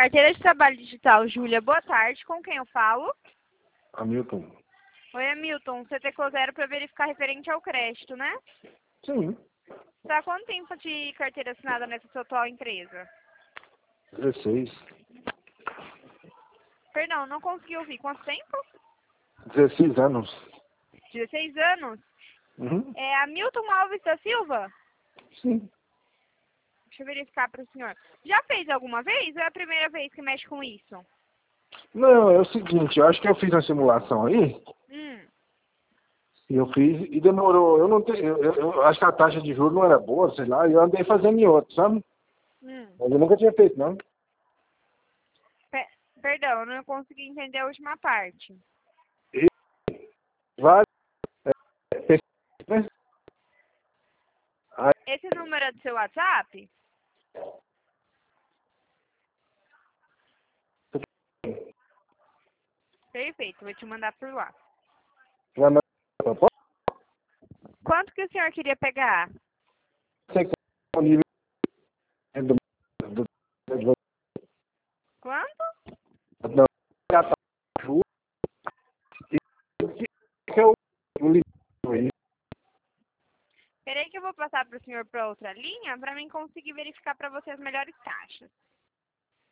Carteira de Trabalho Digital, Júlia, boa tarde. Com quem eu falo? Hamilton. Oi, Hamilton. Você teclou 0 para verificar referente ao crédito, né? Sim. Tá há quanto tempo de carteira assinada nessa sua atual empresa? 16. Perdão, não consegui ouvir. Quanto tempo? 16 anos. 16 anos? Uhum. É Hamilton Alves da Silva? Sim. Deixa eu verificar para o senhor. Já fez alguma vez ou é a primeira vez que mexe com isso? Não, é o seguinte, eu acho que eu fiz uma simulação aí, e eu fiz, e demorou, eu não tenho, eu acho que a taxa de juros não era boa, sei lá, e eu andei fazendo em outro, sabe? Mas eu nunca tinha feito, não. Perdão, eu não consegui entender a última parte. E vários, né? Aí, Esse número é do seu WhatsApp? Perfeito, vou te mandar por lá. já não- Quanto que o senhor queria pegar? sei que é o nível do, do, Quanto? não, a taxa de juros, que é o limite aí. Peraí que eu vou passar para o senhor para outra linha para mim conseguir verificar para você as melhores taxas.